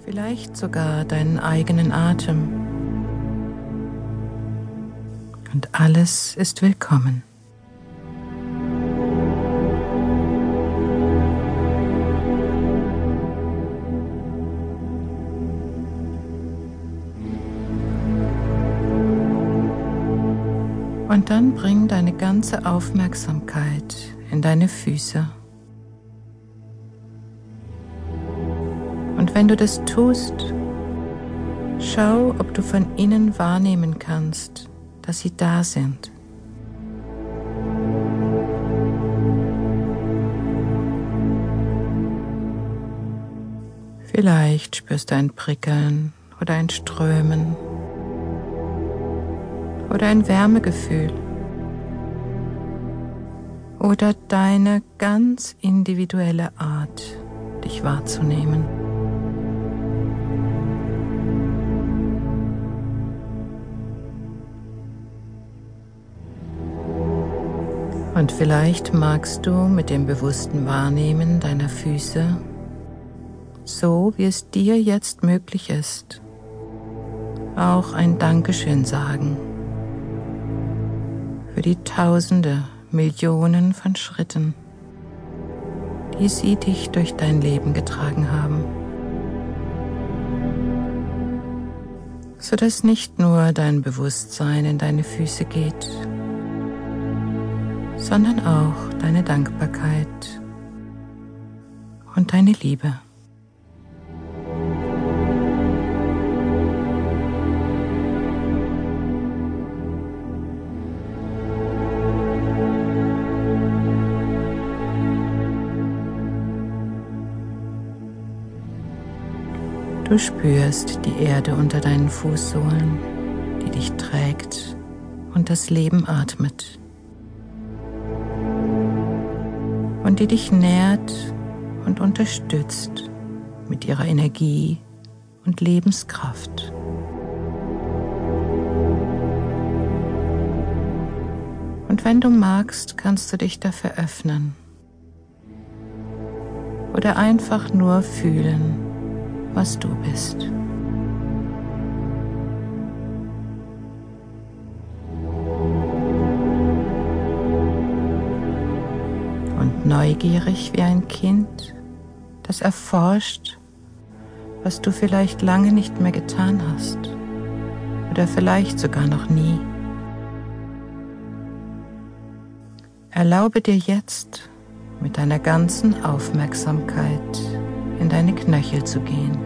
vielleicht sogar deinen eigenen Atem. Und alles ist willkommen. Und dann bring deine ganze Aufmerksamkeit in deine Füße. Und wenn du das tust, schau, ob du von innen wahrnehmen kannst, dass sie da sind. Vielleicht spürst du ein Prickeln oder ein Strömen oder ein Wärmegefühl oder deine ganz individuelle Art, dich wahrzunehmen. Und vielleicht magst du mit dem bewussten Wahrnehmen deiner Füße, so wie es dir jetzt möglich ist, auch ein Dankeschön sagen für die Tausende, Millionen von Schritten, die sie dich durch dein Leben getragen haben, sodass nicht nur dein Bewusstsein in deine Füße geht, sondern auch deine Dankbarkeit und deine Liebe. Du spürst die Erde unter deinen Fußsohlen, die dich trägt und das Leben atmet. Und die dich nährt und unterstützt mit ihrer Energie und Lebenskraft. Und wenn du magst, kannst du dich dafür öffnen oder einfach nur fühlen, was du bist. Neugierig wie ein Kind, das erforscht, was du vielleicht lange nicht mehr getan hast oder vielleicht sogar noch nie. Erlaube dir jetzt, mit deiner ganzen Aufmerksamkeit in deine Knöchel zu gehen.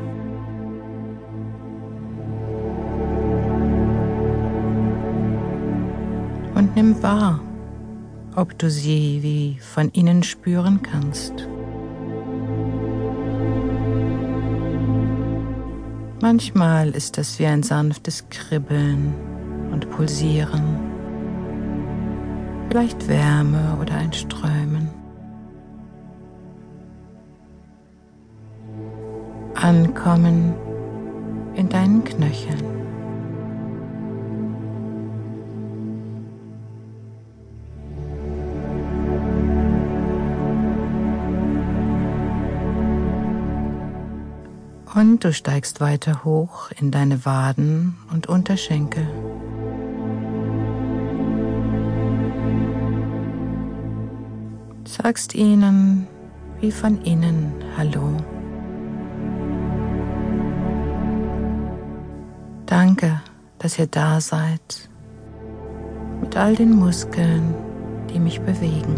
Und nimm wahr, ob du sie wie von innen spüren kannst. Manchmal ist es wie ein sanftes Kribbeln und Pulsieren, vielleicht Wärme oder ein Strömen. Ankommen in deinen Knöcheln. Und du steigst weiter hoch in deine Waden und Unterschenkel. Sagst ihnen wie von innen Hallo. Danke, dass ihr da seid, mit all den Muskeln, die mich bewegen.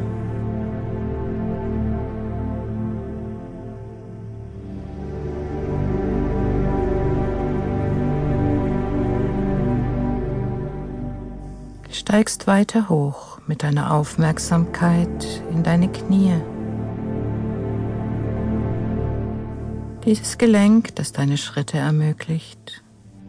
Steigst weiter hoch mit deiner Aufmerksamkeit in deine Knie. Dieses Gelenk, das deine Schritte ermöglicht.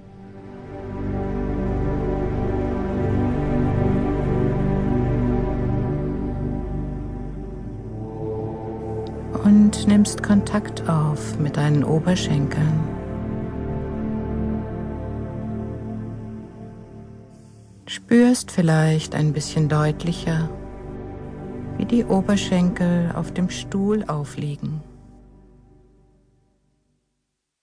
Und nimmst Kontakt auf mit deinen Oberschenkeln. Spürst vielleicht ein bisschen deutlicher, wie die Oberschenkel auf dem Stuhl aufliegen.